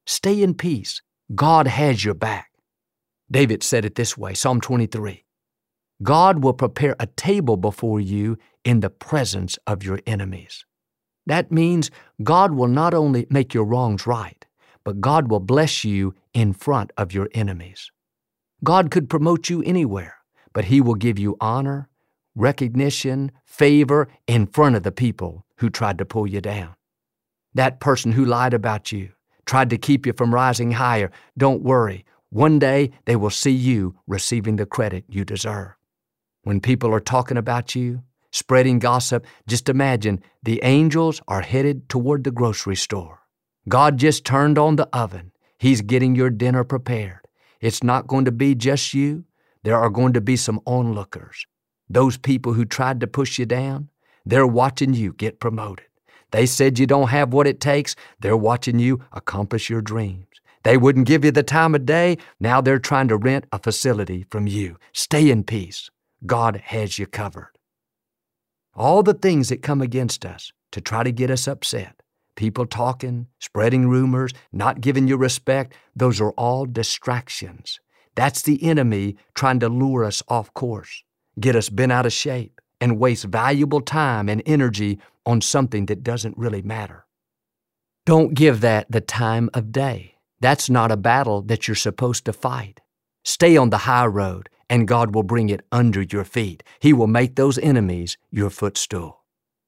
Stay in peace. God has your back. David said it this way, Psalm 23. God will prepare a table before you in the presence of your enemies. That means God will not only make your wrongs right, but God will bless you in front of your enemies. God could promote you anywhere, but He will give you honor, recognition, favor in front of the people who tried to pull you down. That person who lied about you, tried to keep you from rising higher, don't worry. One day they will see you receiving the credit you deserve. When people are talking about you, spreading gossip, just imagine the angels are headed toward the grocery store. God just turned on the oven. He's getting your dinner prepared. It's not going to be just you. There are going to be some onlookers. Those people who tried to push you down, they're watching you get promoted. They said you don't have what it takes. They're watching you accomplish your dreams. They wouldn't give you the time of day. Now they're trying to rent a facility from you. Stay in peace. God has you covered. All the things that come against us to try to get us upset, people talking, spreading rumors, not giving you respect, those are all distractions. That's the enemy trying to lure us off course, get us bent out of shape, and waste valuable time and energy on something that doesn't really matter. Don't give that the time of day. That's not a battle that you're supposed to fight. Stay on the high road, and God will bring it under your feet. He will make those enemies your footstool.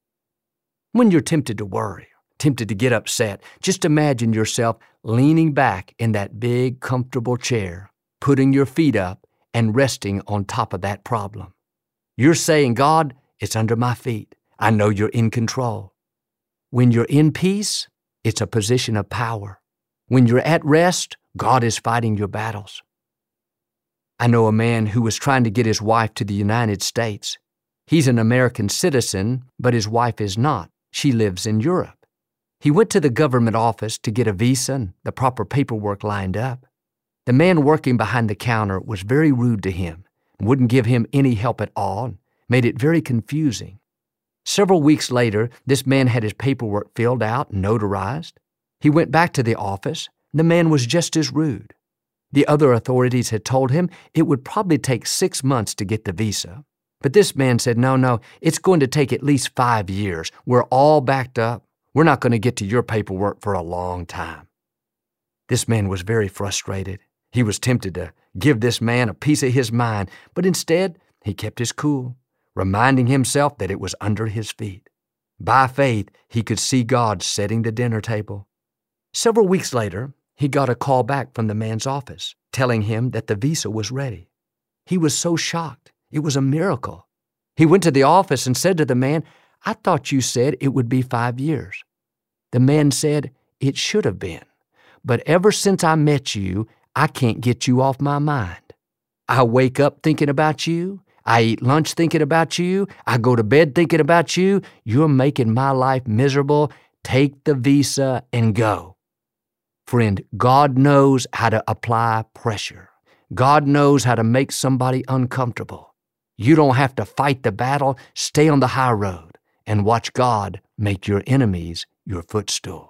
When you're tempted to worry, tempted to get upset, just imagine yourself leaning back in that big, comfortable chair, putting your feet up and resting on top of that problem. You're saying, God, it's under my feet. I know you're in control. When you're in peace, it's a position of power. When you're at rest, God is fighting your battles. I know a man who was trying to get his wife to the United States. He's an American citizen, but his wife is not. She lives in Europe. He went to the government office to get a visa and the proper paperwork lined up. The man working behind the counter was very rude to him, wouldn't give him any help at all, and made it very confusing. Several weeks later, this man had his paperwork filled out and notarized. He went back to the office. The man was just as rude. The other authorities had told him it would probably take 6 months to get the visa. But this man said, no, it's going to take at least 5 years. We're all backed up. We're not going to get to your paperwork for a long time. This man was very frustrated. He was tempted to give this man a piece of his mind, but instead he kept his cool, reminding himself that it was under his feet. By faith, he could see God setting the dinner table. Several weeks later, he got a call back from the man's office, telling him that the visa was ready. He was so shocked. It was a miracle. He went to the office and said to the man, I thought you said it would be 5 years. The man said, it should have been. But ever since I met you, I can't get you off my mind. I wake up thinking about you. I eat lunch thinking about you. I go to bed thinking about you. You're making my life miserable. Take the visa and go. Friend, God knows how to apply pressure. God knows how to make somebody uncomfortable. You don't have to fight the battle. Stay on the high road and watch God make your enemies your footstool.